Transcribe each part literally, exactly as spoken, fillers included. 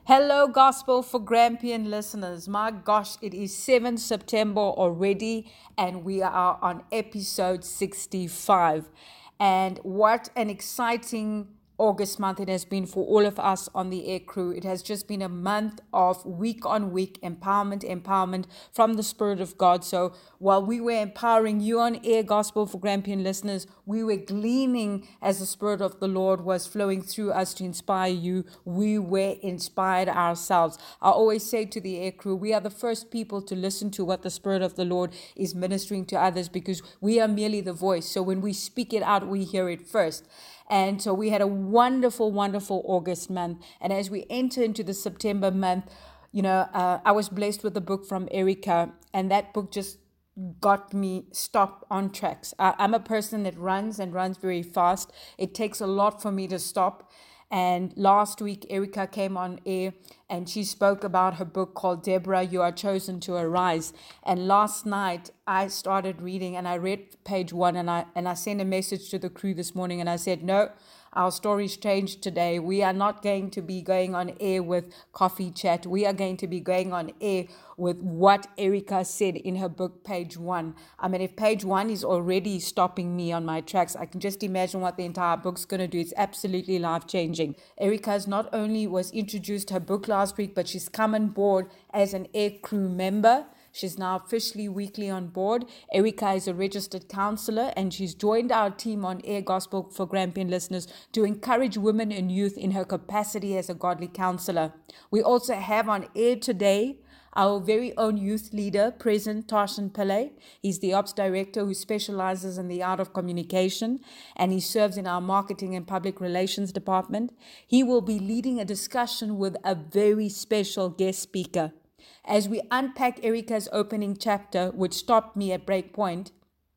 Hello, Gospel for Grampian listeners. My gosh, it is seventh of September already, and we are on episode sixty-five. And what an exciting August month it has been for all of us on the air crew. It has just been a month of week on week empowerment, empowerment from the Spirit of God. So while we were empowering you on air, Gospel for Grampian listeners, we were gleaning as the Spirit of the Lord was flowing through us to inspire you. We were inspired ourselves. I always say to the air crew, we are the first people to listen to what the Spirit of the Lord is ministering to others because we are merely the voice. So when we speak it out, we hear it first. And so we had a wonderful, wonderful August month. And as we enter into the September month, you know, uh, I was blessed with a book from Erica, and that book just got me stopped on tracks. I, I'm a person that runs and runs very fast. It takes a lot for me to stop. And last week, Erica came on air and she spoke about her book called Deborah, You Are Chosen to Arise. And last night, I started reading and I read page one and I and I sent a message to the crew this morning and I said, no, our story's changed today. We are not going to be going on air with coffee chat. We are going to be going on air with what Erica said in her book, page one. I mean, if page one is already stopping me on my tracks, I can just imagine what the entire book's going to do. It's absolutely life-changing. Erica's not only was introduced her book last week, but she's come on board as an air crew member. She's now officially weekly on board. Erica is a registered counselor and she's joined our team on Air Gospel for Grampian listeners to encourage women and youth in her capacity as a godly counselor. We also have on air today our very own youth leader, President Tarshan Pillay. He's the ops director who specializes in the art of communication and he serves in our marketing and public relations department. He will be leading a discussion with a very special guest speaker. As we unpack Erica's opening chapter, which stopped me at breakpoint,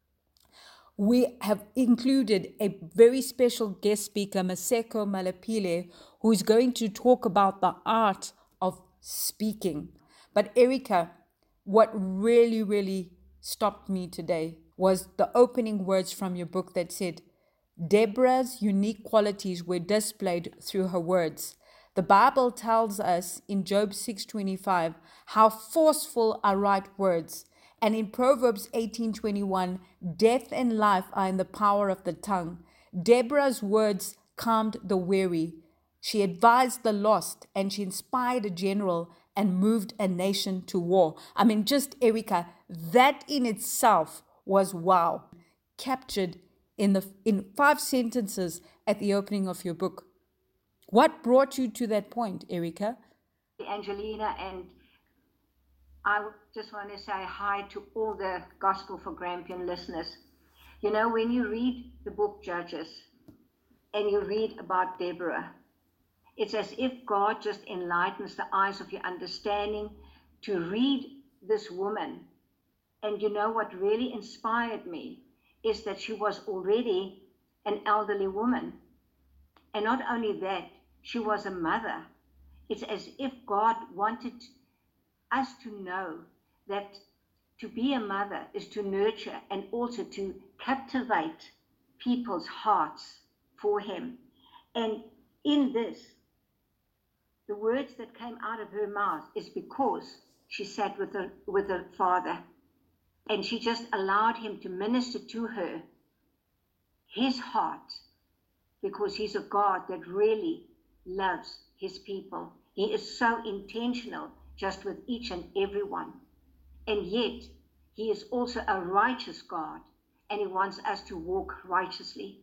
we have included a very special guest speaker, Maseko Malapile, who is going to talk about the art of speaking. But Erica, what really, really stopped me today was the opening words from your book that said, Deborah's unique qualities were displayed through her words. The Bible tells us in Job six twenty-five how forceful are right words. And in Proverbs eighteen twenty-one, death and life are in the power of the tongue. Deborah's words calmed the weary. She advised the lost and she inspired a general and moved a nation to war. I mean, just Erica, that in itself was wow. Captured in the in five sentences at the opening of your book. What brought you to that point, Erica? Angelina, and I just want to say hi to all the Gospel for Grampian listeners. You know, when you read the book Judges and you read about Deborah, it's as if God just enlightens the eyes of your understanding to read this woman. And you know what really inspired me is that she was already an elderly woman. And not only that, she was a mother. It's as if God wanted us to know that to be a mother is to nurture and also to captivate people's hearts for him. And in this, the words that came out of her mouth is because she sat with her, with her father and she just allowed him to minister to her his heart, because he's a God that really loves his people. He is so intentional just with each and every one. And yet, he is also a righteous God, and he wants us to walk righteously.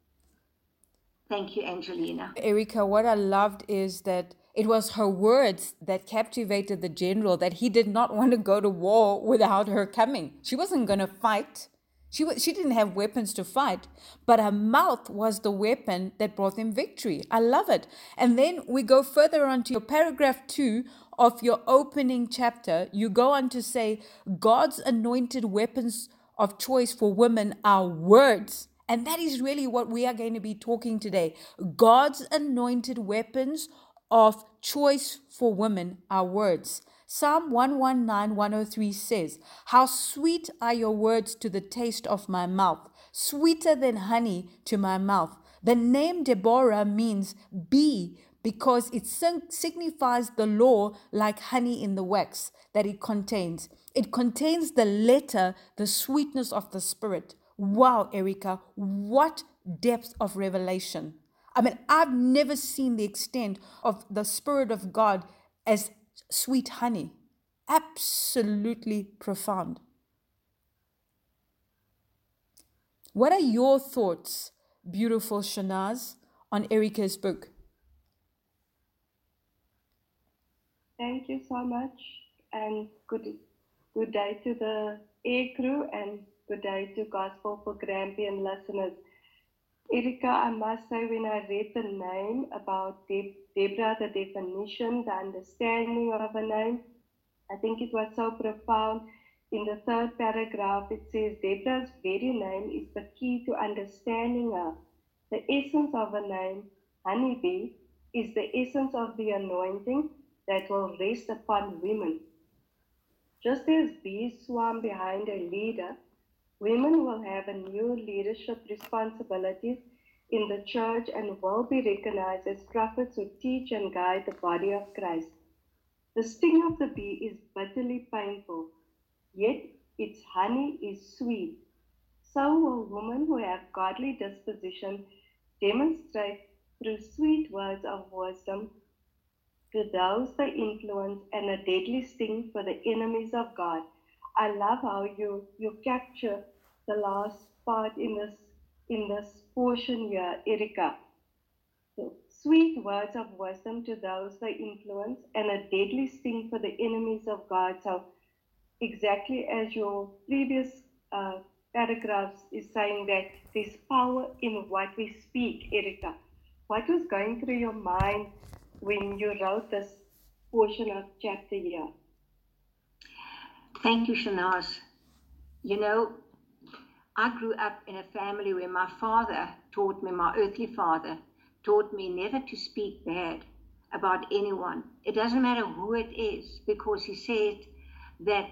Thank you, Angelina. Erica, what I loved is that it was her words that captivated the general, that he did not want to go to war without her coming. She wasn't going to fight. She, was, she didn't have weapons to fight, but her mouth was the weapon that brought them victory. I love it. And then we go further on to your paragraph two of your opening chapter. You go on to say, God's anointed weapons of choice for women are words. And that is really what we are going to be talking today. God's anointed weapons of choice for women are words. Psalm one nineteen, one oh three says, how sweet are your words to the taste of my mouth, sweeter than honey to my mouth. The name Deborah means bee, because it signifies the law like honey in the wax that it contains. It contains the letter, the sweetness of the Spirit. Wow, Erica, what depth of revelation. I mean, I've never seen the extent of the Spirit of God as sweet honey. Absolutely profound. What are your thoughts, beautiful Shanaz, on Erica's book? Thank you so much, and good good day to the air crew, and good day to Gospel for Grampian listeners. Erica, I must say, when I read the name about De- Deborah, the definition, the understanding of a name, I think it was so profound. In the third paragraph, it says, Deborah's very name is the key to understanding her. The essence of a name, honeybee, is the essence of the anointing that will rest upon women. Just as bees swarm behind a leader, women will have a new leadership responsibilities in the church and will be recognized as prophets who teach and guide the body of Christ. The sting of the bee is bitterly painful, yet its honey is sweet. So will women who have godly disposition demonstrate through sweet words of wisdom to those they influence and a deadly sting for the enemies of God. I love how you, you capture the last part in this in this portion here, Erica. So, sweet words of wisdom to those they influence and a deadly sting for the enemies of God. So exactly as your previous uh, paragraphs is saying that there's power in what we speak, Erica. What was going through your mind when you wrote this portion of chapter here? Thank you, Shanaz. You know, I grew up in a family where my father taught me, my earthly father taught me never to speak bad about anyone. It doesn't matter who it is, because he said that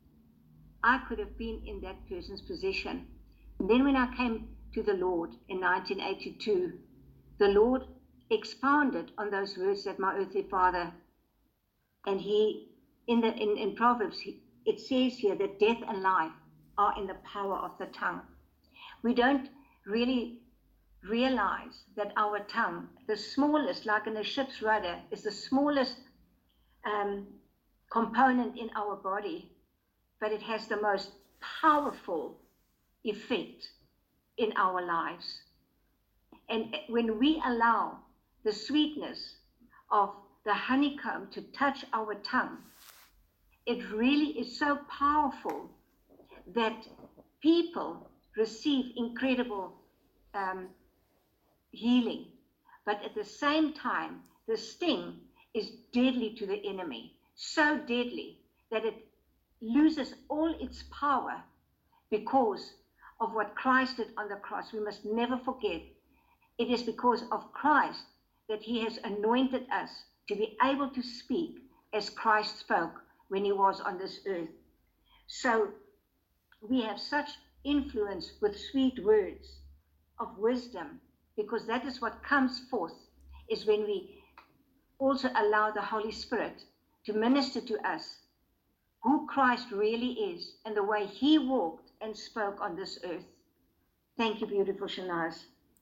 I could have been in that person's position. And then when I came to the Lord in nineteen eighty-two, the Lord expounded on those words that my earthly father, and he, in the in, in Proverbs, he, it says here that death and life are in the power of the tongue. We don't really realize that our tongue, the smallest, like in a ship's rudder, is the smallest um, component in our body, but it has the most powerful effect in our lives. And when we allow the sweetness of the honeycomb to touch our tongue, it really is so powerful that people receive incredible um, healing. But at the same time, the sting is deadly to the enemy, so deadly that it loses all its power because of what Christ did on the cross. We must never forget, it is because of Christ that he has anointed us to be able to speak as Christ spoke when he was on this earth. So we have such influence with sweet words of wisdom, because that is what comes forth, is when we also allow the Holy Spirit to minister to us who Christ really is and the way he walked and spoke on this earth. Thank you, beautiful Shanaz.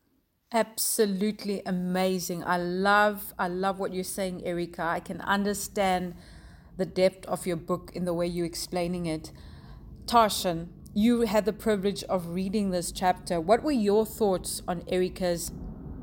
Absolutely amazing. I love, I love what you're saying, Erica. I can understand the depth of your book in the way you're explaining it. Tarshan, you had the privilege of reading this chapter. What were your thoughts on Erica's?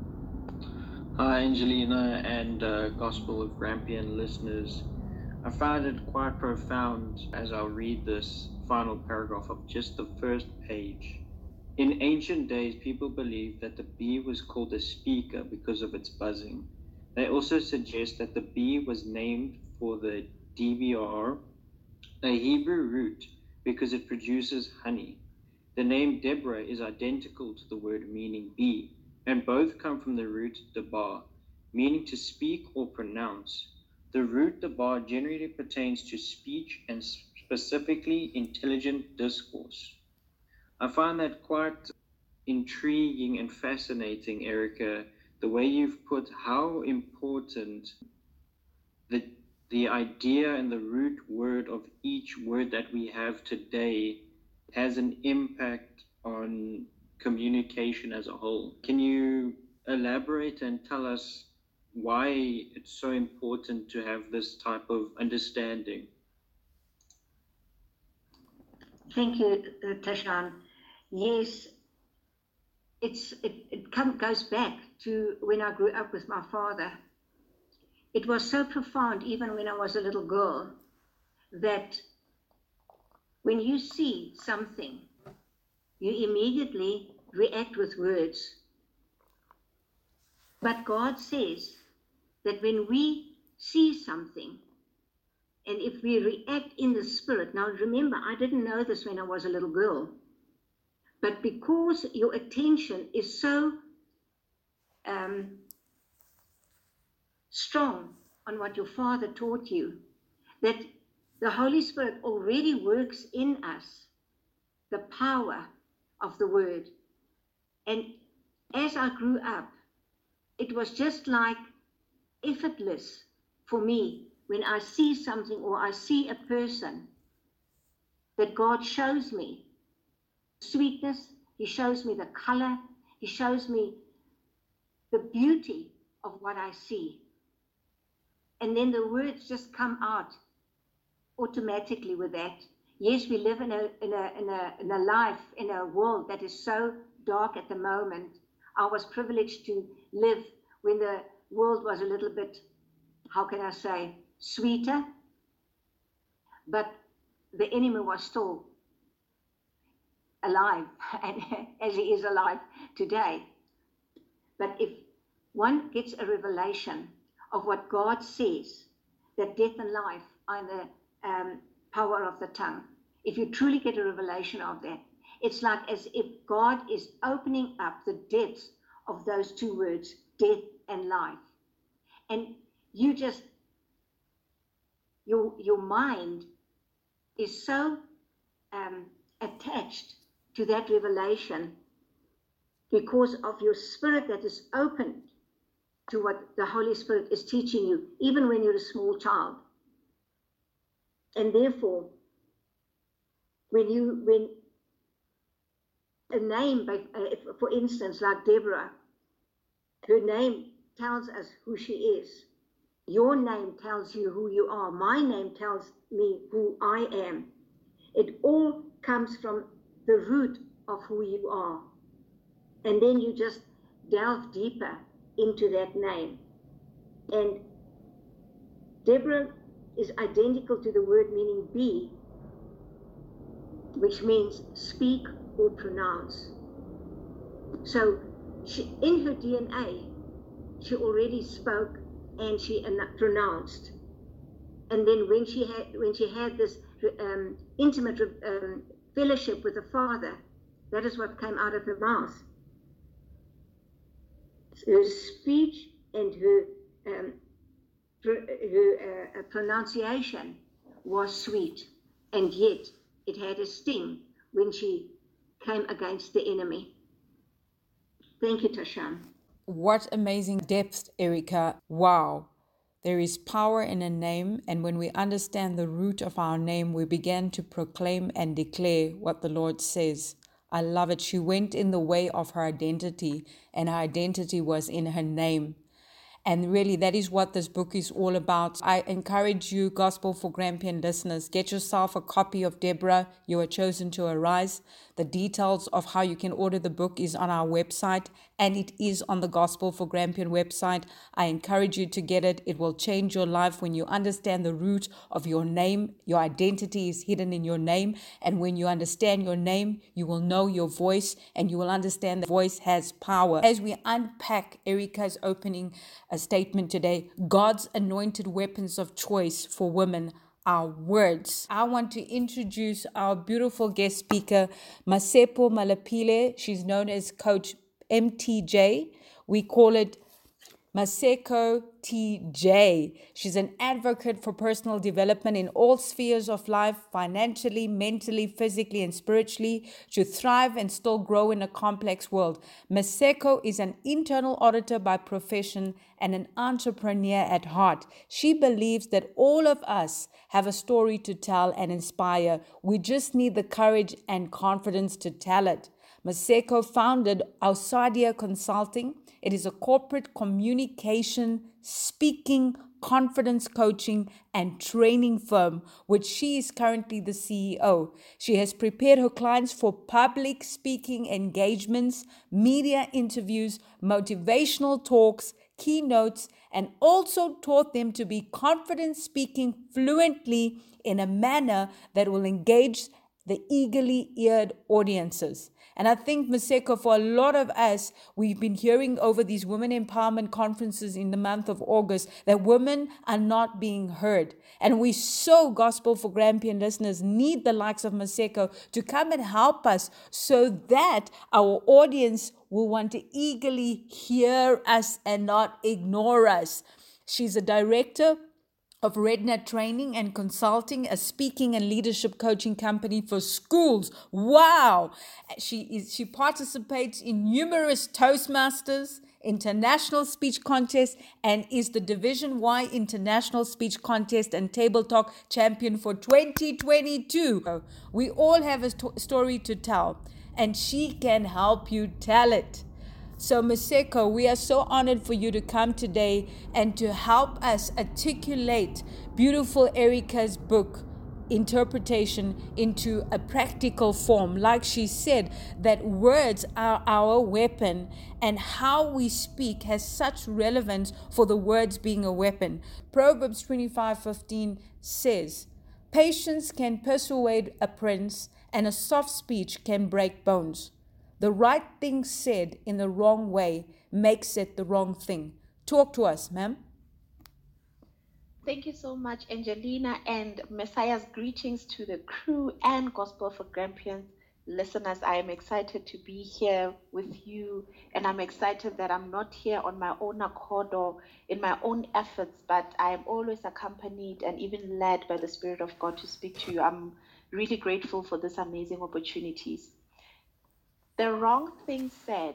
Hi, Angelina and uh, Gospel of Grampian listeners. I found it quite profound as I read this final paragraph of just the first page. In ancient days, people believed that the bee was called a speaker because of its buzzing. They also suggest that the bee was named for the D B R, a Hebrew root, because it produces honey. The name Deborah is identical to the word meaning bee, and both come from the root debar, meaning to speak or pronounce. The root debar generally pertains to speech and specifically intelligent discourse. I find that quite intriguing and fascinating, Erica, the way you've put how important the, the idea and the root word of each word that we have today has an impact on communication as a whole. Can you elaborate and tell us why it's so important to have this type of understanding? Thank you, uh, Tashan. Yes, it's it, it come, goes back to when I grew up with my father. It was so profound, even when I was a little girl, that when you see something, you immediately react with words. But God says that when we see something, and if we react in the spirit, now remember, I didn't know this when I was a little girl, but because your attention is so um, strong on what your father taught you, that the Holy Spirit already works in us the power of the word. And as I grew up, it was just like effortless for me when I see something or I see a person that God shows me sweetness, He shows me the color, He shows me the beauty of what I see. And then the words just come out automatically with that. Yes, we live in a, in a, in a, in a life, in a world that is so dark at the moment. I was privileged to live when the world was a little bit, how can I say, sweeter, but the enemy was still alive, and as he is alive today. But if one gets a revelation of what God says, that death and life are in the um, power of the tongue, if you truly get a revelation of that, it's like as if God is opening up the depths of those two words, death and life. And you just, your, your mind is so um, attached to that revelation because of your spirit that is open to what the Holy Spirit is teaching you, even when you're a small child. And therefore, when you, when a name, for instance, like Deborah, her name tells us who she is. Your name tells you who you are. My name tells me who I am. It all comes from the root of who you are. And then you just delve deeper into that name. And Deborah is identical to the word meaning be, which means speak or pronounce. So she, in her D N A, she already spoke and she pronounced. And then when she had when she had this um, intimate um, fellowship with the Father, that is what came out of her mouth. Her speech and her um, pr- her uh, pronunciation was sweet, and yet it had a sting when she came against the enemy. Thank you, Tashan. What amazing depth, Erica. Wow. There is power in a name, and when we understand the root of our name, we begin to proclaim and declare what the Lord says. I love it. She went in the way of her identity, and her identity was in her name. And really, that is what this book is all about. I encourage you, Gospel for Grampian listeners, get yourself a copy of Deborah, You Are Chosen to Arise. The details of how you can order the book is on our website, and it is on the Gospel for Grampian website. I encourage you to get it. It will change your life when you understand the root of your name. Your identity is hidden in your name. And when you understand your name, you will know your voice, and you will understand the voice has power. As we unpack Erica's opening a statement today, God's anointed weapons of choice for women are words. I want to introduce our beautiful guest speaker, Masepo Malapile. She's known as Coach M T J. We call it Maseko T J. She's an advocate for personal development in all spheres of life, financially, mentally, physically, and spiritually, to thrive and still grow in a complex world. Maseko is an internal auditor by profession and an entrepreneur at heart. She believes that all of us have a story to tell and inspire. We just need the courage and confidence to tell it. Maseko founded Ausadia Consulting. It is a corporate communication, speaking, confidence coaching, and training firm, which she is currently the C E O. She has prepared her clients for public speaking engagements, media interviews, motivational talks, keynotes, and also taught them to be confident speaking fluently in a manner that will engage the eagerly eared audiences. And I think, Maseko, for a lot of us, we've been hearing over these women empowerment conferences in the month of August that women are not being heard. And we so Gospel for Grampian listeners need the likes of Maseko to come and help us so that our audience will want to eagerly hear us and not ignore us. She's a director of Rednet Training and Consulting, a speaking and leadership coaching company for schools. Wow! She is she participates in numerous Toastmasters, international speech contests, and is the Division Y International Speech Contest and Table Talk champion for twenty twenty-two. We all have a sto- story to tell, and she can help you tell it. So, Maseko, we are so honored for you to come today and to help us articulate beautiful Erica's book interpretation into a practical form. Like she said, that words are our weapon, and how we speak has such relevance for the words being a weapon. Proverbs twenty-five fifteen says, "Patience can persuade a prince, and a soft speech can break bones. The right thing said in the wrong way makes it the wrong thing." Talk to us, ma'am. Thank you so much, Angelina, and Messiah's greetings to the crew and Gospel for Grampians listeners. I am excited to be here with you, and I'm excited that I'm not here on my own accord or in my own efforts, but I am always accompanied and even led by the Spirit of God to speak to you. I'm really grateful for this amazing opportunities. The wrong thing said,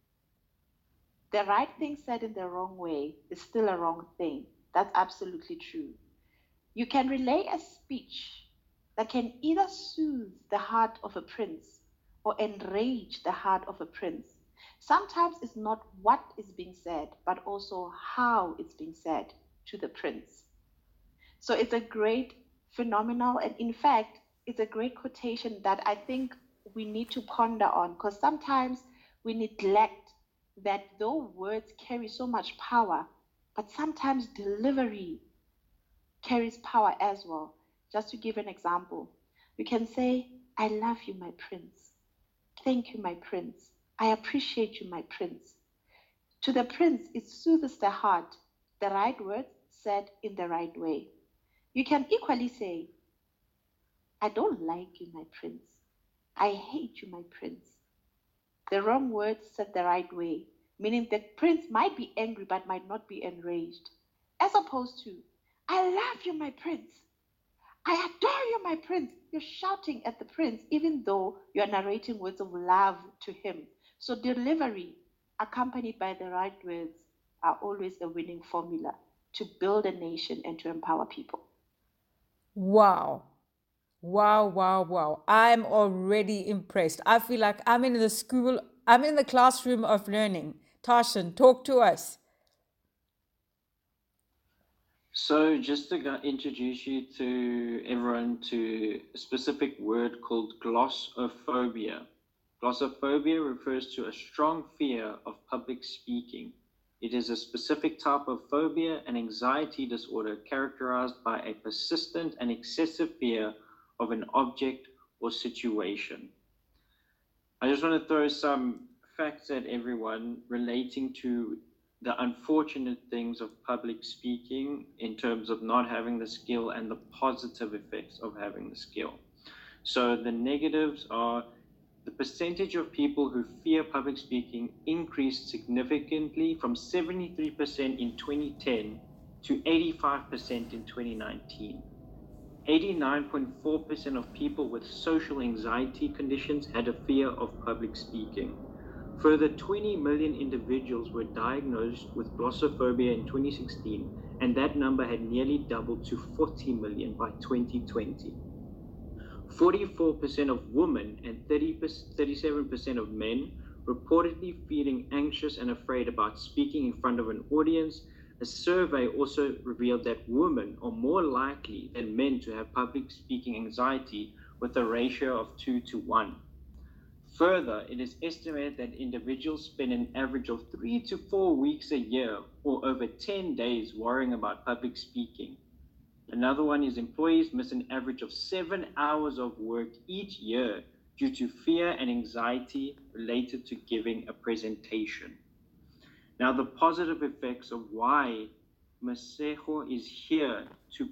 the right thing said in the wrong way is still a wrong thing. That's absolutely true. You can relay a speech that can either soothe the heart of a prince or enrage the heart of a prince. Sometimes it's not what is being said, but also how it's being said to the prince. So it's a great phenomenal, and in fact, it's a great quotation that I think we need to ponder on, because sometimes we neglect that though words carry so much power, but sometimes delivery carries power as well. Just to give an example, you can say, "I love you, my prince. Thank you, my prince. I appreciate you, my prince." To the prince, it soothes the heart, the right words said in the right way. You can equally say, "I don't like you, my prince. I hate you, my prince." The wrong words said the right way, meaning the prince might be angry but might not be enraged. As opposed to, "I love you, my prince. I adore you, my prince." You're shouting at the prince even though you're narrating words of love to him. So delivery accompanied by the right words are always a winning formula to build a nation and to empower people. Wow. Wow, wow, wow. I'm already impressed. I feel like I'm in the school, I'm in the classroom of learning. Tarshan, talk to us. So just to go- introduce you to everyone to a specific word called glossophobia. Glossophobia refers to a strong fear of public speaking. It is a specific type of phobia and anxiety disorder characterized by a persistent and excessive fear of an object or situation. I just want to throw some facts at everyone relating to the unfortunate things of public speaking in terms of not having the skill and the positive effects of having the skill. So the negatives are the percentage of people who fear public speaking increased significantly from seventy-three percent in twenty ten to eighty-five percent in twenty nineteen. eighty-nine point four percent of people with social anxiety conditions had a fear of public speaking. Further, twenty million individuals were diagnosed with glossophobia in twenty sixteen, and that number had nearly doubled to forty million by twenty twenty. forty-four percent of women and thirty-seven percent of men reportedly feeling anxious and afraid about speaking in front of an audience. A survey also revealed that women are more likely than men to have public speaking anxiety, with a ratio of two to one. Further, it is estimated that individuals spend an average of three to four weeks a year, or over ten days, worrying about public speaking. Another one is employees miss an average of seven hours of work each year due to fear and anxiety related to giving a presentation. Now, the positive effects of why Masego is here to,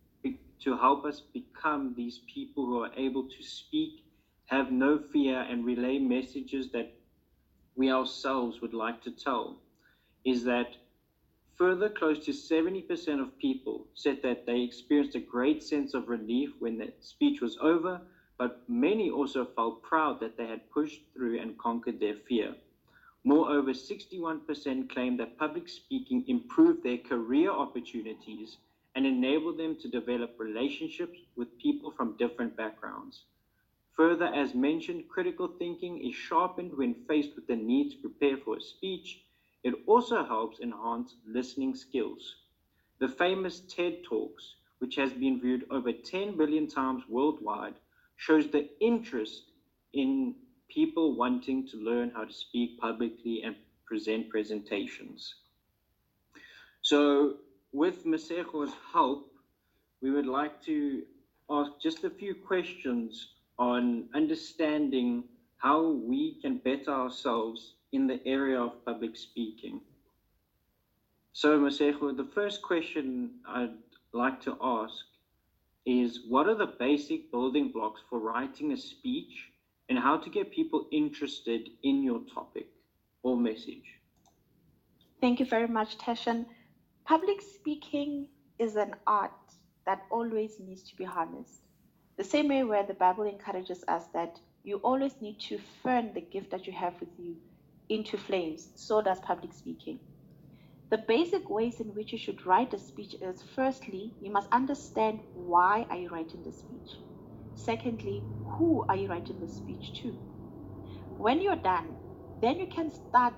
to help us become these people who are able to speak, have no fear, and relay messages that we ourselves would like to tell, is that further, close to seventy percent of people said that they experienced a great sense of relief when the speech was over, but many also felt proud that they had pushed through and conquered their fear. Moreover, sixty-one percent claimed that public speaking improved their career opportunities and enabled them to develop relationships with people from different backgrounds. Further, as mentioned, critical thinking is sharpened when faced with the need to prepare for a speech. It also helps enhance listening skills. The famous TED Talks, which has been viewed over ten billion times worldwide, shows the interest in people wanting to learn how to speak publicly and present presentations. So with Masego's help, we would like to ask just a few questions on understanding how we can better ourselves in the area of public speaking. So Masego, the first question I'd like to ask is, what are the basic building blocks for writing a speech and how to get people interested in your topic or message? Thank you very much, Tashan. Public speaking is an art that always needs to be harnessed. The same way where the Bible encourages us that you always need to fan the gift that you have with you into flames, so does public speaking. The basic ways in which you should write a speech is, firstly, you must understand why are you writing the speech. Secondly, who are you writing the speech to? When you're done, then you can start,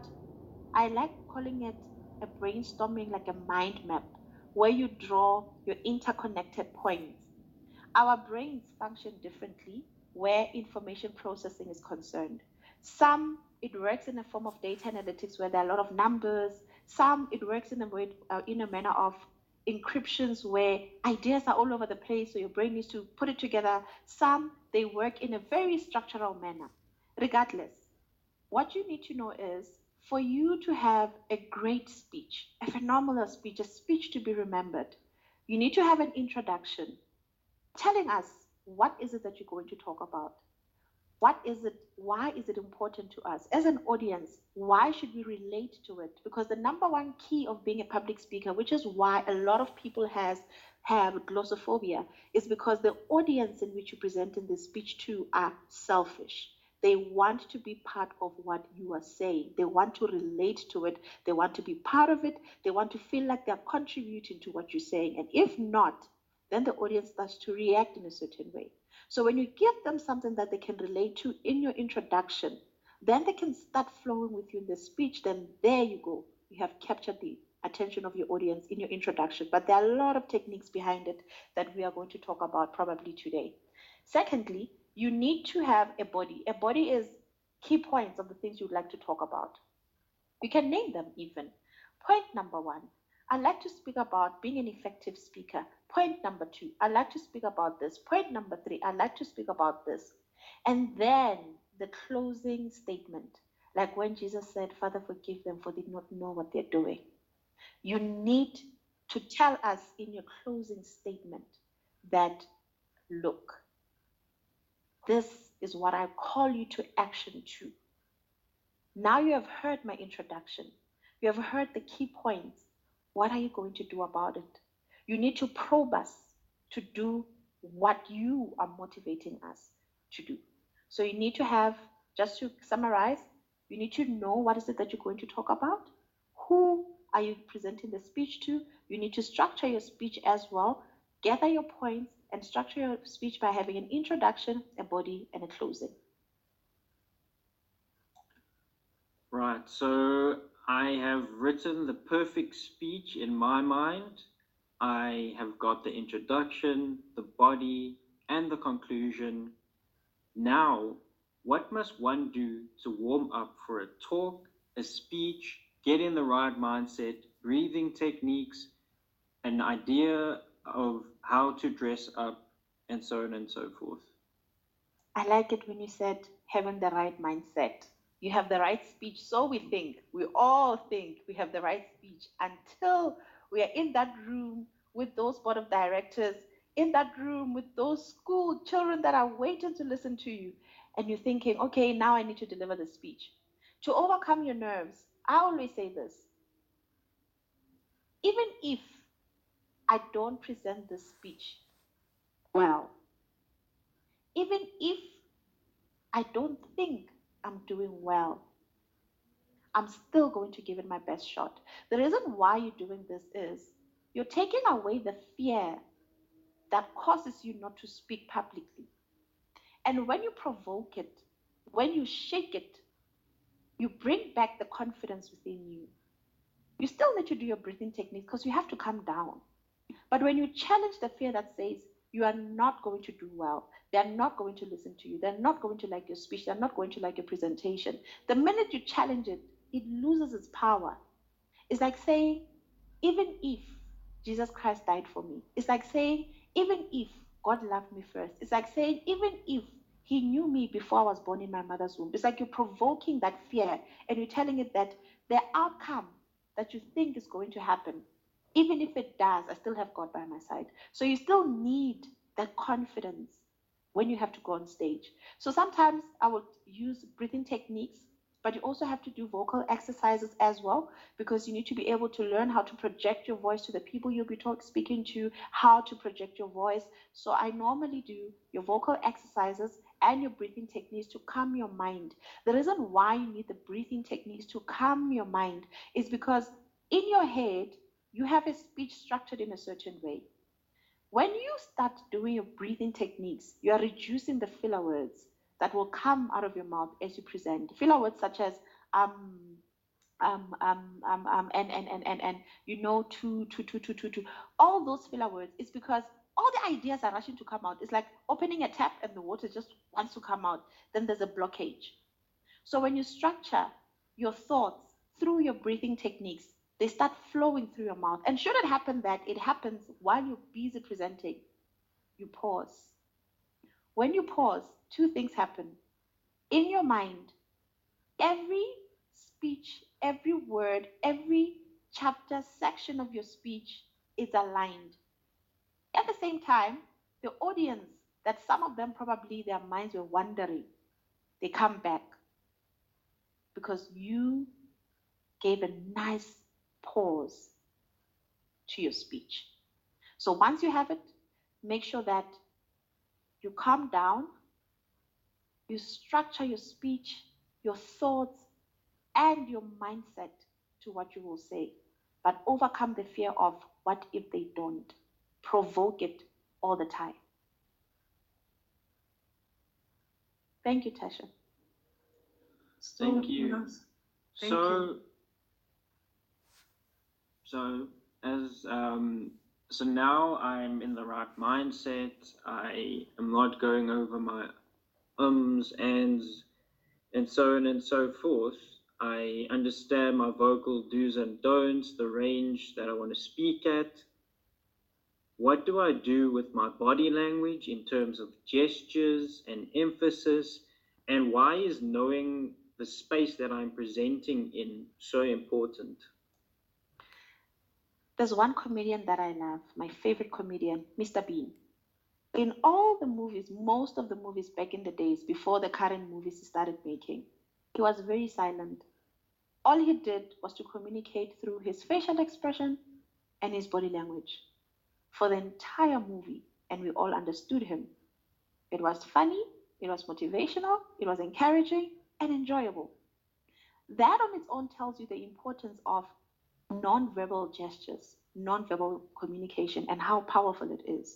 I like calling it a brainstorming, like a mind map, where you draw your interconnected points. Our brains function differently where information processing is concerned. Some, it works in a form of data analytics where there are a lot of numbers. Some, it works in a, way, uh, in a manner of encryptions where ideas are all over the place, so your brain needs to put it together. Some, they work in a very structural manner. Regardless, what you need to know is, for you to have a great speech, a phenomenal speech, a speech to be remembered, you need to have an introduction telling us what is it that you're going to talk about. What is it? Why is it important to us? As an audience, why should we relate to it? Because the number one key of being a public speaker, which is why a lot of people has have glossophobia, is because the audience in which you present in this speech to are selfish. They want to be part of what you are saying. They want to relate to it. They want to be part of it. They want to feel like they're contributing to what you're saying. And if not, then the audience starts to react in a certain way. So when you give them something that they can relate to in your introduction, then they can start flowing with you in the speech. Then there you go. You have captured the attention of your audience in your introduction. But there are a lot of techniques behind it that we are going to talk about probably today. Secondly, you need to have a body. A body is key points of the things you'd like to talk about. You can name them even. Point number one, I'd like to speak about being an effective speaker. Point number two, I'd like to speak about this. Point number three, I'd like to speak about this. And then the closing statement, like when Jesus said, Father, forgive them for they do not know what they're doing. You need to tell us in your closing statement that, look, This is what I call you to action to. Now you have heard my introduction. You have heard the key points. What are you going to do about it? You need to probe us to do what you are motivating us to do. So you need to have, just to summarize, you need to know what is it that you're going to talk about. Who are you presenting the speech to? You need to structure your speech as well. Gather your points and structure your speech by having an introduction, a body, and a closing. Right, so I have written the perfect speech in my mind. I have got the introduction, the body, and the conclusion. Now, what must one do to warm up for a talk, a speech, get in the right mindset, breathing techniques, an idea of how to dress up, and so on and so forth? I like it when you said having the right mindset. You have the right speech, so we think, we all think we have the right speech until we are in that room with those board of directors, in that room with those school children that are waiting to listen to you. And you're thinking, okay, now I need to deliver the speech. To overcome your nerves, I always say this. Even if I don't present the speech well, even if I don't think I'm doing well, I'm still going to give it my best shot. The reason why you're doing this is you're taking away the fear that causes you not to speak publicly. And when you provoke it, when you shake it, you bring back the confidence within you. You still need to do your breathing technique because you have to calm down. But when you challenge the fear that says you are not going to do well, they're not going to listen to you, they're not going to like your speech, they're not going to like your presentation, the minute you challenge it, it loses its power. It's like saying, even if Jesus Christ died for me, it's like saying, even if God loved me first, it's like saying, even if He knew me before I was born in my mother's womb. It's like you're provoking that fear and you're telling it that the outcome that you think is going to happen, even if it does, I still have God by my side. So you still need that confidence when you have to go on stage. So sometimes I would use breathing techniques, but you also have to do vocal exercises as well, because you need to be able to learn how to project your voice to the people you'll be talk, speaking to, how to project your voice. So I normally do your vocal exercises and your breathing techniques to calm your mind. The reason why you need the breathing techniques to calm your mind is because in your head, you have a speech structured in a certain way. When you start doing your breathing techniques, you are reducing the filler words that will come out of your mouth as you present. Filler words such as um, um, um, um, um, and, and, and, and, and, you know, to, to, to, to, to, to. All those filler words is because all the ideas are rushing to come out. It's like opening a tap and the water just wants to come out. Then there's a blockage. So when you structure your thoughts through your breathing techniques, they start flowing through your mouth. And should it happen that it happens while you're busy presenting, you pause. When you pause, two things happen. In your mind, every speech, every word, every chapter, section of your speech is aligned. At the same time, the audience, that some of them probably their minds were wandering, they come back because you gave a nice pause to your speech. So once you have it, make sure that you calm down, you structure your speech, your thoughts, and your mindset to what you will say. But overcome the fear of what if they don't. Provoke it all the time. Thank you, Tasha. Thank you. Thank so, you. so as um, so now I'm in the right mindset. I am not going over my ums, ands, and so on and so forth. I understand my vocal do's and don'ts, the range that I want to speak at. What do I do with my body language in terms of gestures and emphasis? And why is knowing the space that I'm presenting in so important? There's one comedian that I love, my favorite comedian, Mister Bean. In all the movies, most of the movies back in the days, before the current movies he started making, he was very silent. All he did was to communicate through his facial expression and his body language for the entire movie, and we all understood him. It was funny, it was motivational, it was encouraging, and enjoyable. That on its own tells you the importance of non-verbal gestures, non-verbal communication, and how powerful it is.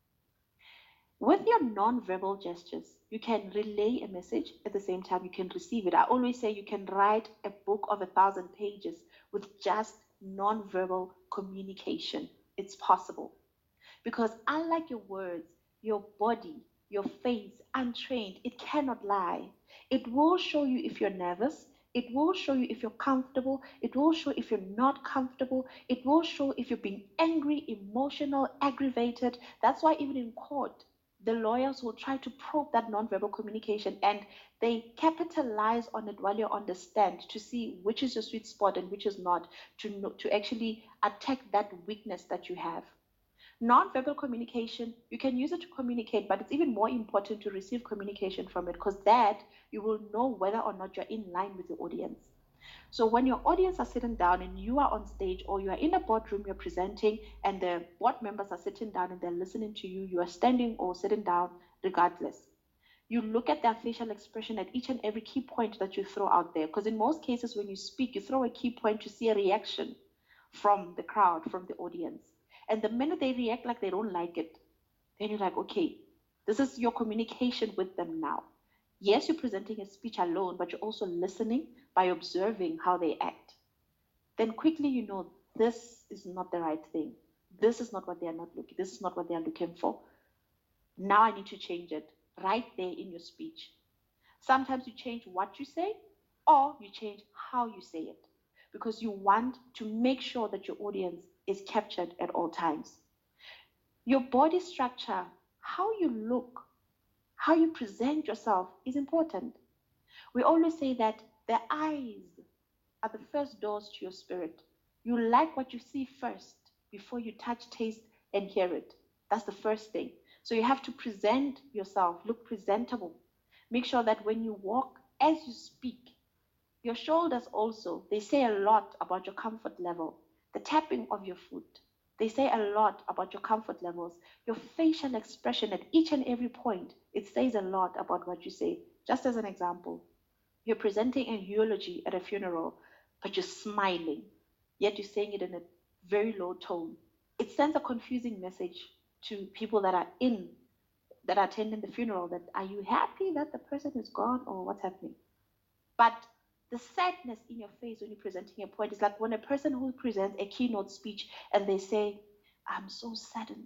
With your non-verbal gestures, you can relay a message at the same time you can receive it. I always say you can write a book of a thousand pages with just non-verbal communication. It's possible. Because unlike your words, your body, your face, untrained, it cannot lie. It will show you if you're nervous. It will show you if you're comfortable. It will show if you're not comfortable. It will show if you're being angry, emotional, aggravated. That's why even in court, the lawyers will try to probe that nonverbal communication, and they capitalize on it while you're on the stand to see which is your sweet spot and which is not, to, know, to actually attack that weakness that you have. Non-verbal communication, you can use it to communicate, but it's even more important to receive communication from it, because that you will know whether or not you're in line with your audience. So when your audience are sitting down and you are on stage, or you are in a boardroom, you're presenting, and the board members are sitting down and they're listening to you, you are standing or sitting down regardless. You look at their facial expression at each and every key point that you throw out there, because in most cases when you speak, you throw a key point to see a reaction from the crowd, from the audience. And the minute they react like they don't like it, then you're like, okay, this is your communication with them now. Yes, you're presenting a speech alone, but you're also listening by observing how they act. Then quickly you know this is not the right thing. This is not what they are not looking. This is not what they are looking for. Now I need to change it right there in your speech. Sometimes you change what you say, or you change how you say it, because you want to make sure that your audience is captured at all times. Your body structure, how you look, how you present yourself is important. We always say that the eyes are the first doors to your spirit. You like what you see first before you touch, taste, and hear it. That's the first thing. So you have to present yourself, look presentable. Make sure that when you walk, as you speak, your shoulders also, they say a lot about your comfort level. The tapping of your foot, they say a lot about your comfort levels. Your facial expression at each and every point, it says a lot about what you say. Just as an example, you're presenting a eulogy at a funeral, but you're smiling, yet you're saying it in a very low tone. It sends a confusing message to people that are in, that are attending the funeral, that are you happy that the person is gone, or what's happening? But the sadness in your face when you're presenting a point is like when a person who presents a keynote speech and they say, I'm so saddened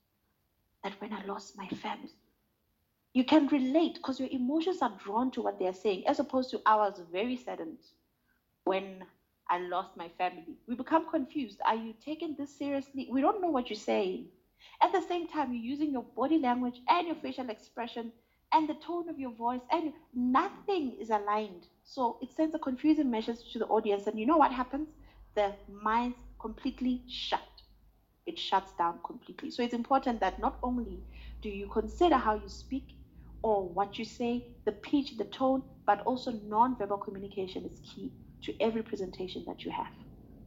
that when I lost my family. You can relate because your emotions are drawn to what they're saying, as opposed to I was very saddened when I lost my family. We become confused. Are you taking this seriously? We don't know what you're saying. At the same time, you're using your body language and your facial expression and the tone of your voice, and nothing is aligned. So it sends a confusing message to the audience. And you know what happens? The mind's completely shut. It shuts down completely. So it's important that not only do you consider how you speak or what you say, the pitch, the tone, but also non-verbal communication is key to every presentation that you have.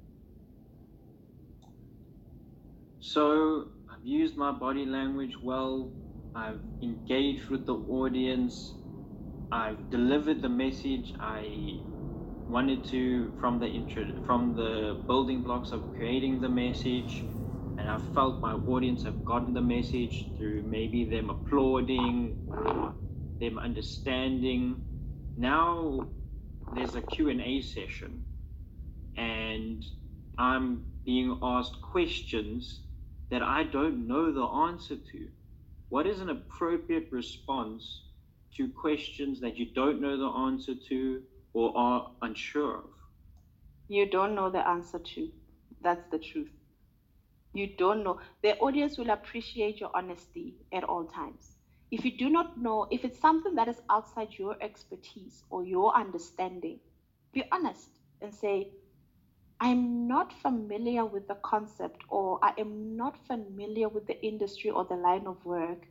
So I've used my body language well. I've engaged with the audience. I've delivered the message I wanted to from the intro, from the building blocks of creating the message, and I felt my audience have gotten the message through maybe them applauding or them understanding. Now there's a Q and A session, and I'm being asked questions that I don't know the answer to. What is an appropriate response to questions that you don't know the answer to or are unsure of? You don't know the answer to. That's the truth. You don't know. The audience will appreciate your honesty at all times. If you do not know, if it's something that is outside your expertise or your understanding, be honest and say, I'm not familiar with the concept, or I am not familiar with the industry or the line of work.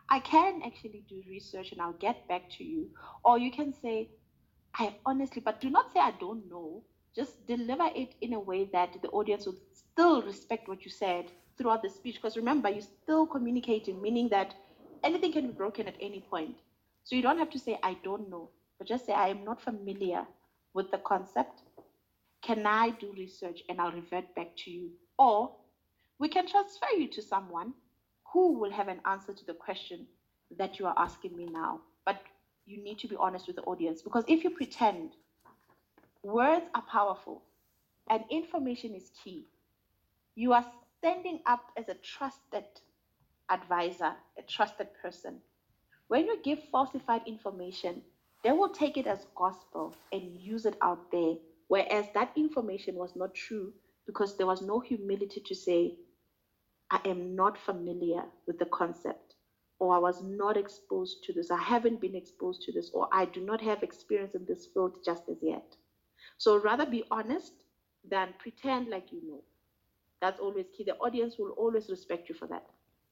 I can actually do research and I'll get back to you. Or you can say, I honestly, but do not say I don't know. Just deliver it in a way that the audience will still respect what you said throughout the speech. Because remember, you're still communicating, meaning that anything can be broken at any point. So you don't have to say, I don't know, but just say, I am not familiar with the concept. Can I do research and I'll revert back to you? Or we can transfer you to someone who will have an answer to the question that you are asking me now. But you need to be honest with the audience, because if you pretend, words are powerful and information is key. You are standing up as a trusted advisor, a trusted person. When you give falsified information, they will take it as gospel and use it out there, whereas that information was not true because there was no humility to say, I am not familiar with the concept, or I was not exposed to this, I haven't been exposed to this, or I do not have experience in this field just as yet. So rather be honest than pretend like you know. That's always key. The audience will always respect you for that.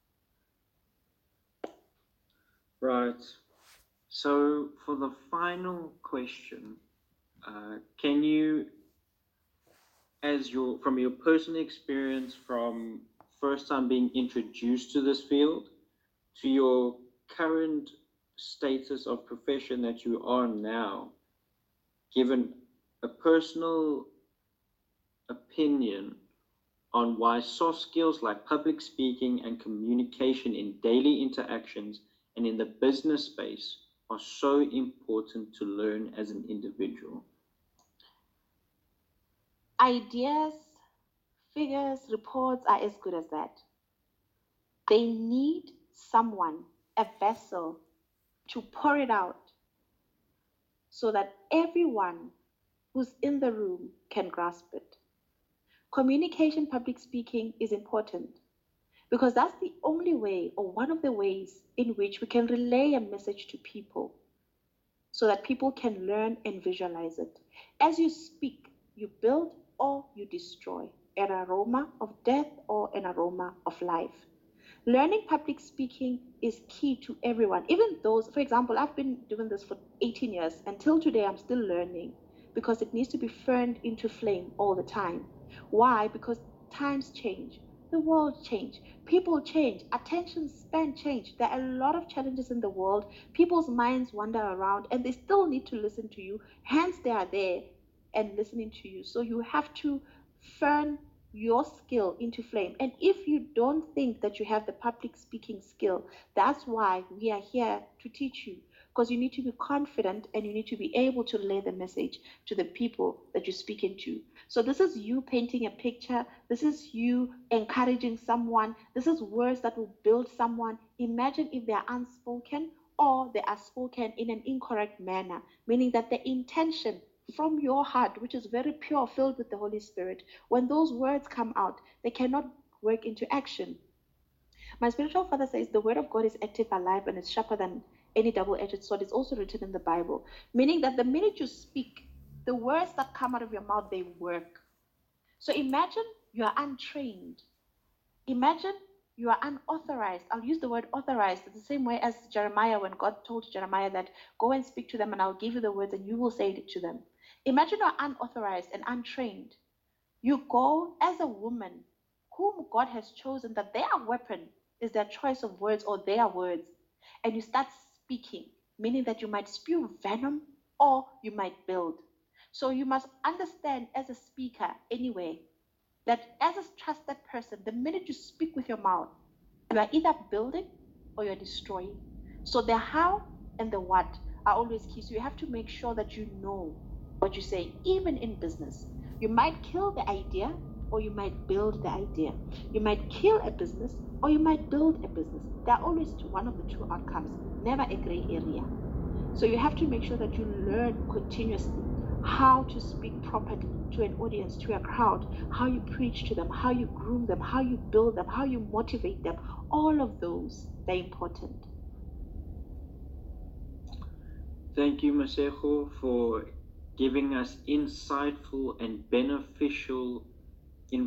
Right. So for the final question, uh, can you, as your from your personal experience from first time being introduced to this field to your current status of profession that you are now, given a personal opinion on why soft skills like public speaking and communication in daily interactions and in the business space are so important to learn as an individual? Ideas, figures, reports are as good as that. They need someone, a vessel, to pour it out so that everyone who's in the room can grasp it. Communication, public speaking is important because that's the only way, or one of the ways, in which we can relay a message to people so that people can learn and visualize it. As you speak, you build or you destroy, an aroma of death or an aroma of life. Learning public speaking is key to everyone, even those, for example, I've been doing this for eighteen years. Until today, I'm still learning because it needs to be fanned into flame all the time. Why? Because times change, the world change, people change, attention span change. There are a lot of challenges in the world. People's minds wander around and they still need to listen to you. Hence, they are there and listening to you. So you have to fan your skill into flame. And if you don't think that you have the public speaking skill, that's why we are here to teach you, because you need to be confident and you need to be able to relay the message to the people that you're speaking to. So this is you painting a picture. This is you encouraging someone. This is words that will build someone. Imagine if they are unspoken or they are spoken in an incorrect manner, meaning that the intention from your heart, which is very pure, filled with the Holy Spirit, when those words come out, they cannot work into action. My spiritual father says the word of God is active, alive, and is sharper than any double-edged sword. It's also written in the Bible, meaning that the minute you speak, the words that come out of your mouth, they work. So imagine you are untrained. Imagine you are unauthorized. I'll use the word authorized the same way as Jeremiah, when God told Jeremiah that go and speak to them and I'll give you the words and you will say it to them. Imagine you are unauthorized and untrained. You go as a woman whom God has chosen, that their weapon is their choice of words or their words, and you start speaking, meaning that you might spew venom or you might build. So you must understand as a speaker anyway, that as a trusted person, the minute you speak with your mouth, you are either building or you're destroying. So the how and the what are always key. So you have to make sure that you know what you say, even in business. You might kill the idea or you might build the idea. You might kill a business or you might build a business. There are always two, one of the two outcomes, never a gray area. So you have to make sure that you learn continuously how to speak properly to an audience, to a crowd, how you preach to them, how you groom them, how you build them, how you motivate them. All of those, they're important. Thank you, Masego, for giving us insightful and beneficial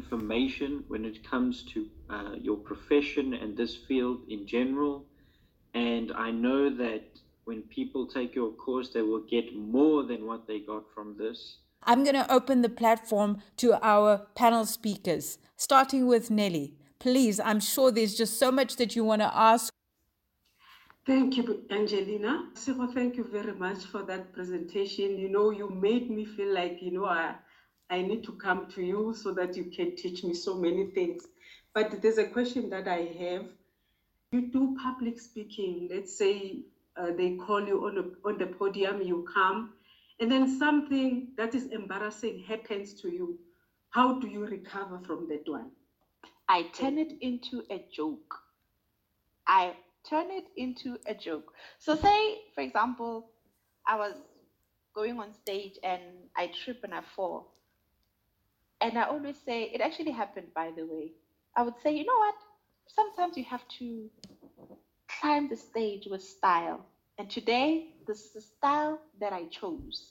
information when it comes to uh, your profession and this field in general. And I know that when people take your course, they will get more than what they got from this. I'm going to open the platform to our panel speakers, starting with Nelly. Please, I'm sure there's just so much that you want to ask. Thank you, Angelina. Siko, thank you very much for that presentation. You know, you made me feel like, you know, I, I need to come to you so that you can teach me so many things. But there's a question that I have. You do public speaking. Let's say uh, they call you on, a, on the podium, you come, and then something that is embarrassing happens to you. How do you recover from that one? I turn it into a joke. I turn it into a joke. So say, for example, I was going on stage and I trip and I fall. And I always say, it actually happened, by the way. I would say, you know what? Sometimes you have to climb the stage with style. And today, this is the style that I chose.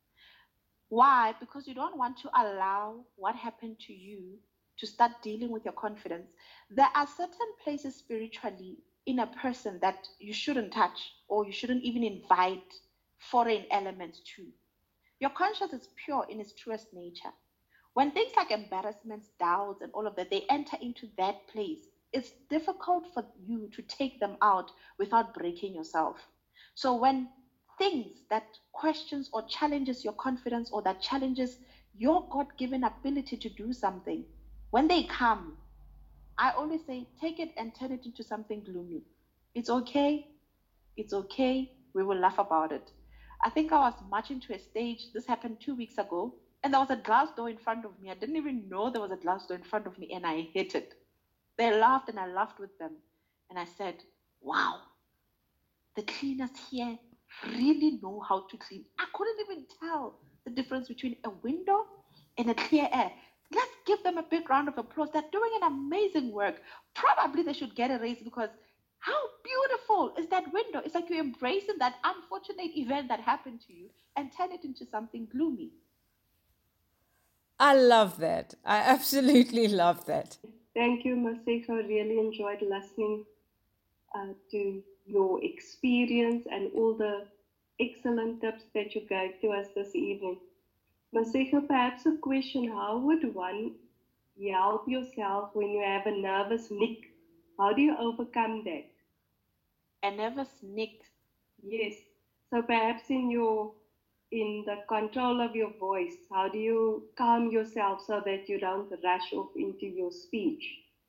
Why? Because you don't want to allow what happened to you to start dealing with your confidence. There are certain places spiritually in a person that you shouldn't touch, or you shouldn't even invite foreign elements to. Your conscience is pure in its truest nature. When things like embarrassments, doubts, and all of that, they enter into that place, it's difficult for you to take them out without breaking yourself. So when things that questions or challenges your confidence, or that challenges your God-given ability to do something, when they come, I always say, take it and turn it into something gloomy. It's okay. It's okay. We will laugh about it. I think I was marching to a stage. This happened two weeks ago. And there was a glass door in front of me. I didn't even know there was a glass door in front of me, and I hit it. They laughed, and I laughed with them. And I said, wow, the cleaners here really know how to clean. I couldn't even tell the difference between a window and a clear air. Let's give them a big round of applause. They're doing an amazing work. Probably they should get a raise, because how beautiful is that window? It's like you're embracing that unfortunate event that happened to you and turn it into something gloomy. I love that. I absolutely love that. Thank you, Masiko. I really enjoyed listening uh, to your experience and all the excellent tips that you gave to us this evening. Masiko, perhaps a question: how would one help yourself when you have a nervous nick? How do you overcome that? A nervous nick? Yes. So perhaps in your in the control of your voice, how do you calm yourself so that you don't rush off into your speech?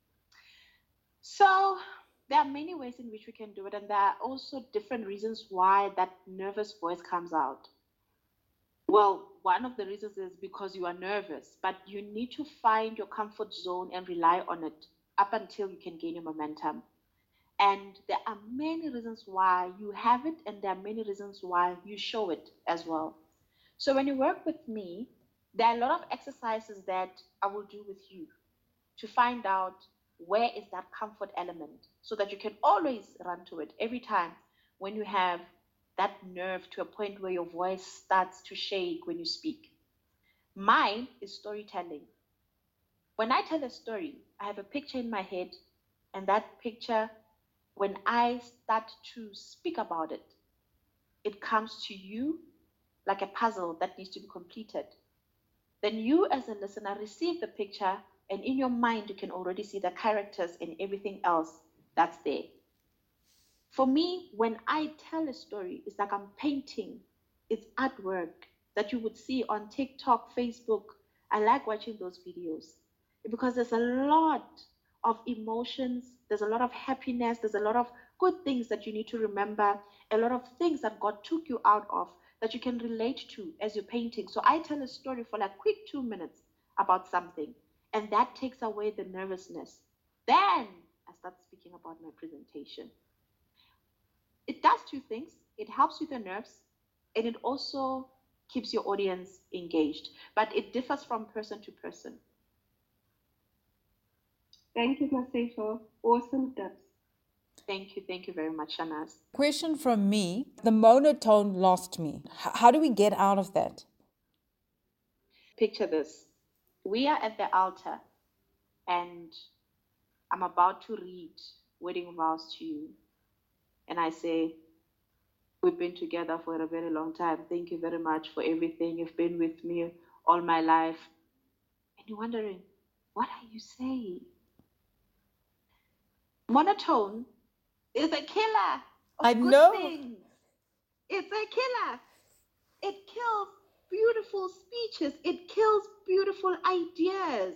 So there are many ways in which we can do it, and there are also different reasons why that nervous voice comes out. Well, one of the reasons is because you are nervous, but you need to find your comfort zone and rely on it up until you can gain your momentum. And there are many reasons why you have it, and there are many reasons why you show it as well. So when you work with me, there are a lot of exercises that I will do with you to find out where is that comfort element, so that you can always run to it every time when you have that nerve to a point where your voice starts to shake when you speak. Mine is storytelling. When I tell a story, I have a picture in my head, and that picture, when I start to speak about it, it comes to you like a puzzle that needs to be completed. Then you, as a listener, receive the picture, and in your mind, you can already see the characters and everything else that's there. For me, when I tell a story, it's like I'm painting. It's artwork that you would see on TikTok, Facebook. I like watching those videos because there's a lot of emotions, there's a lot of happiness, there's a lot of good things that you need to remember, a lot of things that God took you out of that you can relate to as you're painting. So I tell a story for like quick two minutes about something, and that takes away the nervousness. Then I start speaking about my presentation. It does two things. It helps with the nerves, and it also keeps your audience engaged, but it differs from person to person. Thank you, Masiko. Awesome tips. Thank you. Thank you very much, Shanaz. Question from me. The monotone lost me. H- how do we get out of that? Picture this. We are at the altar, and I'm about to read wedding vows to you. and I say, we've been together for a very long time. Thank you very much for everything. You've been with me all my life. And you're wondering, what are you saying? Monotone is a killer of I good know. things. It's a killer. It kills beautiful speeches. It kills beautiful ideas.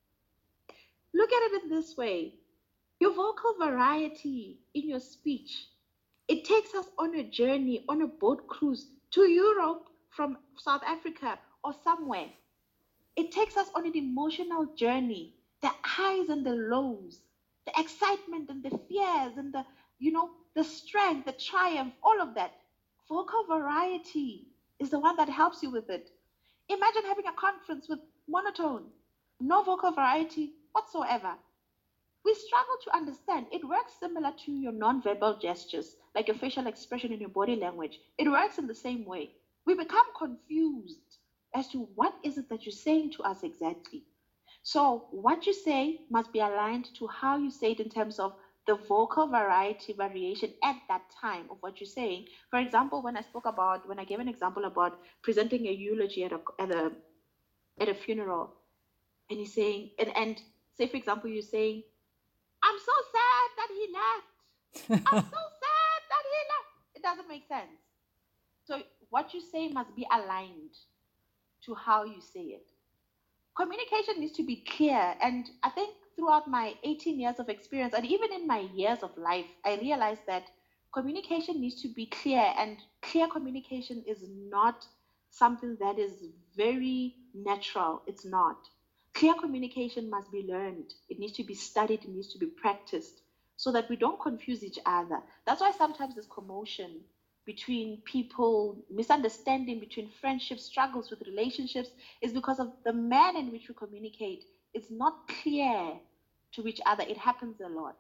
Look at it in this way. Your vocal variety in your speech, it takes us on a journey, on a boat cruise to Europe from South Africa or somewhere. It takes us on an emotional journey, the highs and the lows, the excitement and the fears and the, you know, the strength, the triumph, all of that. Vocal variety is the one that helps you with it. Imagine having a conference with monotone, no vocal variety whatsoever. We struggle to understand. It works similar to your non-verbal gestures, like your facial expression in your body language. It works in the same way. We become confused as to what is it that you're saying to us exactly. So what you say must be aligned to how you say it in terms of the vocal variety variation at that time of what you're saying. For example, when I spoke about, when I gave an example about presenting a eulogy at a at a at a funeral, and you're saying, and, and say for example, you're saying, I'm so sad that he left. I'm so sad that he left. It doesn't make sense. So what you say must be aligned to how you say it. Communication needs to be clear. And I think throughout my eighteen years of experience, and even in my years of life, I realized that communication needs to be clear. And clear communication is not something that is very natural. It's not. Clear communication must be learned. It needs to be studied. It needs to be practiced so that we don't confuse each other. That's why sometimes there's commotion between people, misunderstanding between friendships, struggles with relationships, is because of the manner in which we communicate. It's not clear to each other. It happens a lot.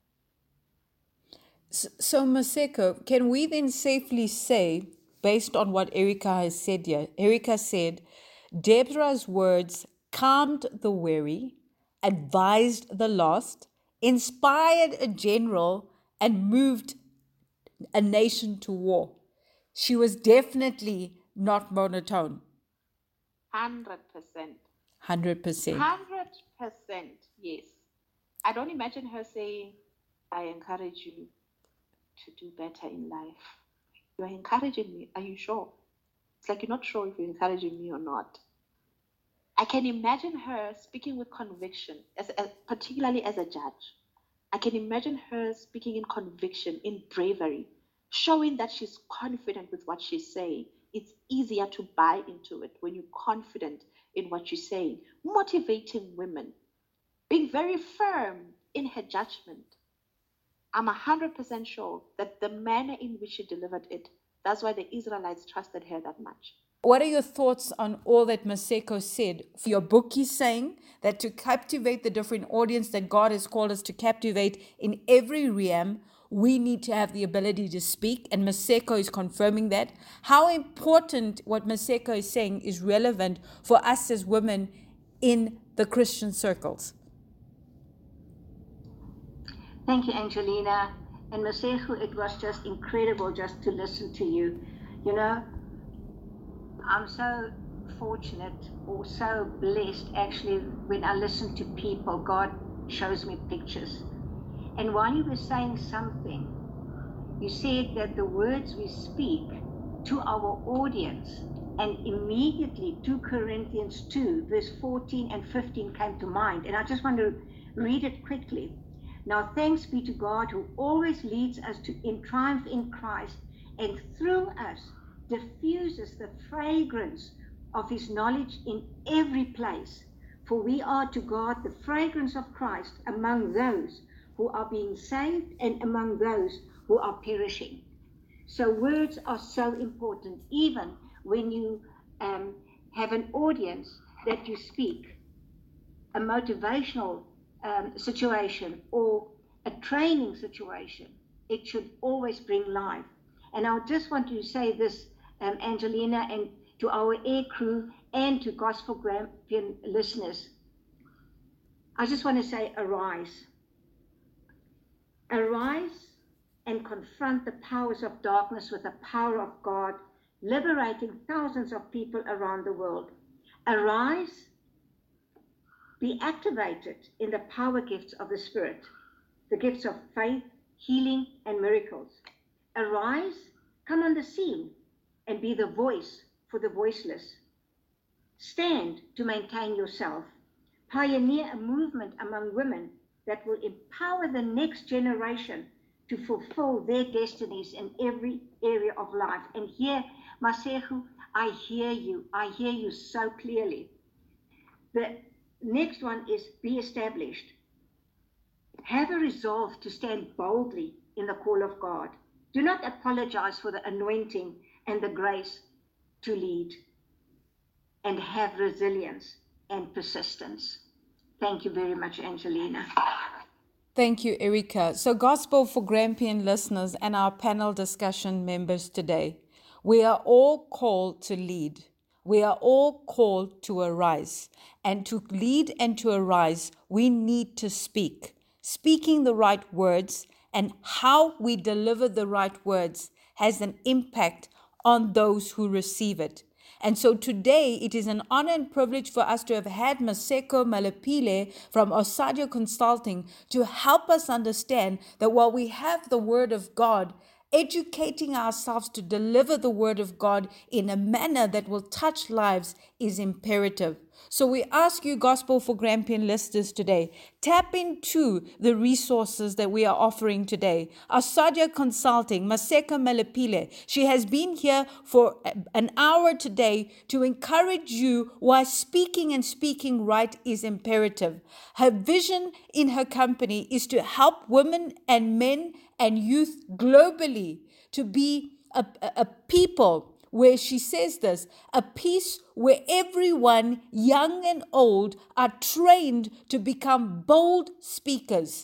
So, Maseko, can we then safely say, based on what Erica has said here, Erica said, Deborah's words calmed the weary, advised the lost, inspired a general, and moved a nation to war. She was definitely not monotone. one hundred percent. one hundred percent. one hundred percent, yes. I don't imagine her saying, I encourage you to do better in life. You're encouraging me. Are you sure? It's like you're not sure if you're encouraging me or not. I can imagine her speaking with conviction, as, as particularly as a judge. I can imagine her speaking in conviction, in bravery, showing that she's confident with what she's saying. It's easier to buy into it when you're confident in what you're saying. Motivating women, being very firm in her judgment. I'm one hundred percent sure that the manner in which she delivered it, that's why the Israelites trusted her that much. What are your thoughts on all that Maseko said? For your book is saying that to captivate the different audience that God has called us to captivate in every realm, we need to have the ability to speak, and Maseko is confirming that. How important what Maseko is saying is relevant for us as women in the Christian circles. Thank you, Angelina. And Maseko, it was just incredible just to listen to you. You know, I'm so fortunate or so blessed actually when I listen to people, God shows me pictures. And while you were saying something, you said that the words we speak to our audience, and immediately two Corinthians two, verse fourteen and fifteen came to mind. And I just want to read it quickly. Now thanks be to God who always leads us to in triumph in Christ, and through us diffuses the fragrance of his knowledge in every place. For we are to God the fragrance of Christ among those who are being saved and among those who are perishing. So words are so important, even when you um, have an audience that you speak, a motivational um, situation or a training situation. It should always bring life. And I just want to say this, um, Angelina, and to our air crew and to Gospel Grampian listeners. I just want to say, arise. Arise and confront the powers of darkness with the power of God, liberating thousands of people around the world. Arise, be activated in the power gifts of the Spirit, the gifts of faith, healing, and miracles. Arise, come on the scene, and be the voice for the voiceless. Stand to maintain yourself. Pioneer a movement among women that will empower the next generation to fulfill their destinies in every area of life. And here, Masego, I hear you. I hear you so clearly. The next one is be established. Have a resolve to stand boldly in the call of God. Do not apologize for the anointing and the grace to lead. And have resilience and persistence. Thank you very much, Angelina. Thank you, Erica. So, Gospel for Grampian listeners and our panel discussion members today, we are all called to lead. We are all called to arise. And to lead and to arise, we need to speak. Speaking the right words and how we deliver the right words has an impact on those who receive it. And so today, it is an honor and privilege for us to have had Masego Malapile from Osadio Consulting to help us understand that while we have the Word of God, educating ourselves to deliver the Word of God in a manner that will touch lives is imperative. So we ask you, Gospel for Grampian listeners today, tap into the resources that we are offering today. Osadio Consulting, Masego Malapile, she has been here for an hour today to encourage you why speaking and speaking right is imperative. Her vision in her company is to help women and men and youth globally to be a, a, a people where she says this, a peace where everyone, young and old, are trained to become bold speakers.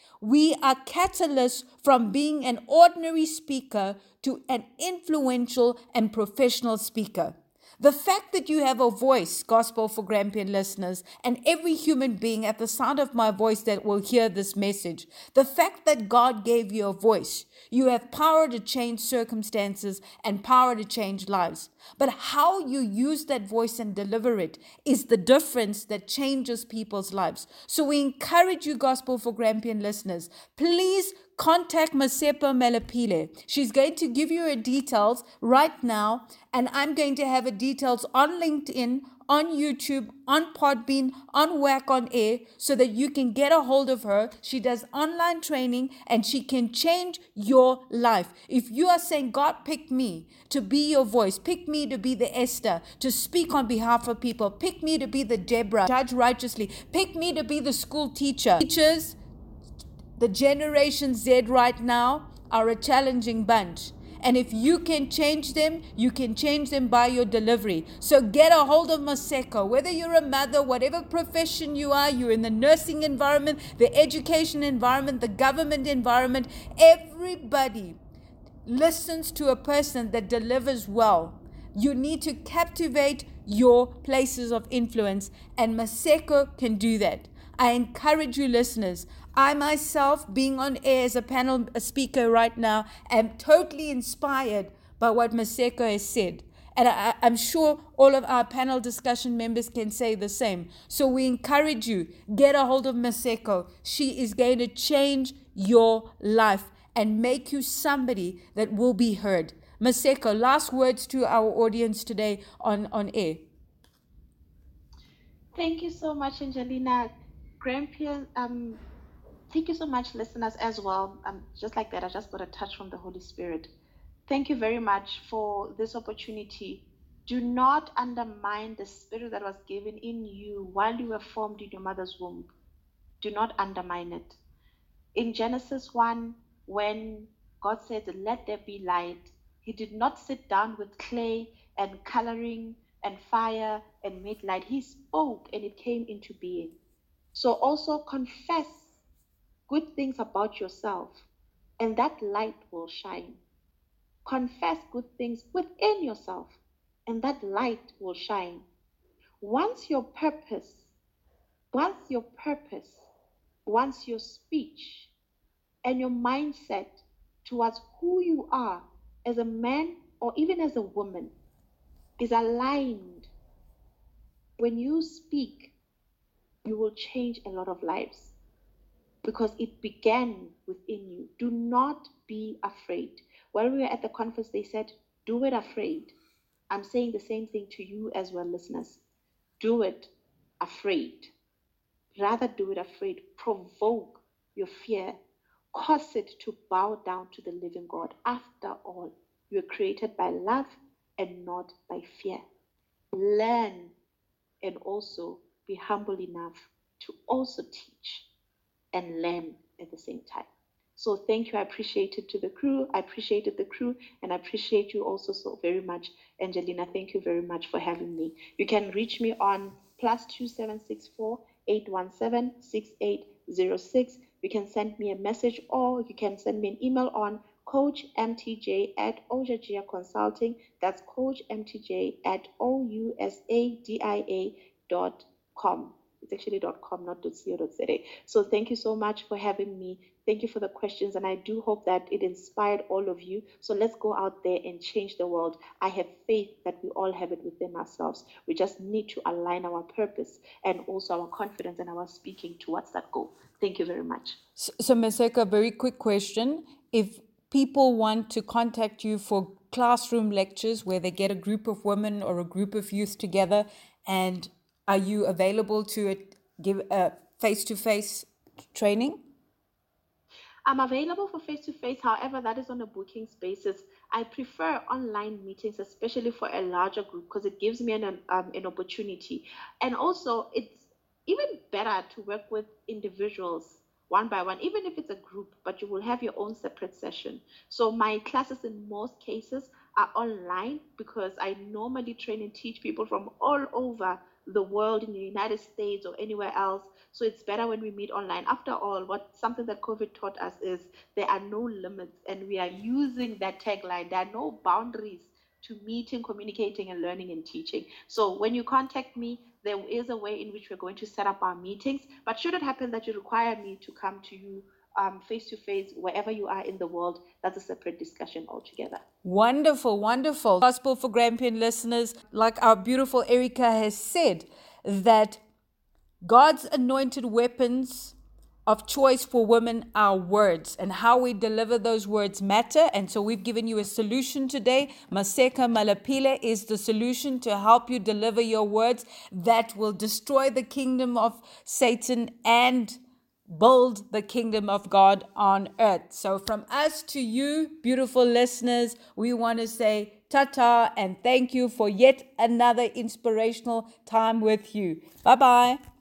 We are catalysts from being an ordinary speaker to an influential and professional speaker. The fact that you have a voice, Gospel for Grampian listeners, and every human being at the sound of my voice that will hear this message, the fact that God gave you a voice, you have power to change circumstances and power to change lives. But how you use that voice and deliver it is the difference that changes people's lives. So we encourage you, Gospel for Grampian listeners, please contact Masego Malapile. She's going to give you her details right now, and I'm going to have her details on LinkedIn, on YouTube, on Podbean, on Whack on Air, so that you can get a hold of her. She does online training, and she can change your life. If you are saying, God, pick me to be your voice, pick me to be the Esther, to speak on behalf of people, pick me to be the Deborah, judge righteously, pick me to be the school teacher. Teachers, the Generation Z right now are a challenging bunch. And if you can change them, you can change them by your delivery. So get a hold of Masego. Whether you're a mother, whatever profession you are, you're in the nursing environment, the education environment, the government environment, everybody listens to a person that delivers well. You need to captivate your places of influence, and Masego can do that. I encourage you, listeners. I myself, being on air as a panel speaker right now, am totally inspired by what Masego has said. And I, I'm sure all of our panel discussion members can say the same. So we encourage you, get a hold of Masego. She is going to change your life and make you somebody that will be heard. Masego, last words to our audience today on, on air. Thank you so much, Angelina. Grampian, um, thank you so much, listeners, as well. Um, just like that, I just got a touch from the Holy Spirit. Thank you very much for this opportunity. Do not undermine the spirit that was given in you while you were formed in your mother's womb. Do not undermine it. In Genesis one, when God said, let there be light, he did not sit down with clay and coloring and fire and made light. He spoke and it came into being. So also confess good things about yourself, and that light will shine. Confess good things within yourself, and that light will shine. Once your purpose, once your purpose, once your speech and your mindset towards who you are as a man or even as a woman is aligned, when you speak, you will change a lot of lives because it began within you. Do not be afraid. While we were at the conference, they said, do it afraid. I'm saying the same thing to you as well, listeners. Do it afraid. Rather do it afraid. Provoke your fear. Cause it to bow down to the living God. After all, you are created by love and not by fear. Learn and also be humble enough to also teach and learn at the same time. So thank you. I appreciate it to the crew. I appreciated the crew, and I appreciate you also so very much, Angelina. Thank you very much for having me. You can reach me on plus two seven six four eight one seven six eight zero six. You can send me a message, or you can send me an email on coachmtj at Ojagia Consulting. That's coachmtj at o u s a d i a dot com. It's actually .com, not .co.za. So thank you so much for having me. Thank you for the questions, and I do hope that it inspired all of you. So let's go out there and change the world. I have faith that we all have it within ourselves. We just need to align our purpose and also our confidence and our speaking towards that goal. Thank you very much. So, so Maseka, very quick question. If people want to contact you for classroom lectures where they get a group of women or a group of youth together, and are you available to give a face-to-face training? I'm available for face-to-face. However, that is on a bookings basis. I prefer online meetings, especially for a larger group, because it gives me an, um, an opportunity. And also, it's even better to work with individuals one by one, even if it's a group, but you will have your own separate session. So my classes in most cases are online because I normally train and teach people from all over the world, in the United States or anywhere else. So it's better when we meet online. After all, what something that COVID taught us is there are no limits, and we are using that tagline. There are no boundaries to meeting, communicating, and learning and teaching. So when you contact me, there is a way in which we're going to set up our meetings. But should it happen that you require me to come to you um, face-to-face, wherever you are in the world, that's a separate discussion altogether. Wonderful, wonderful. Gospel for Grampian listeners, like our beautiful Erica has said, that God's anointed weapons of choice for women are words, and how we deliver those words matter. And so we've given you a solution today. Maseka Malapile is the solution to help you deliver your words that will destroy the kingdom of Satan and build the kingdom of God on earth. So from us to you, beautiful listeners, we want to say ta-ta and thank you for yet another inspirational time with you. Bye-bye.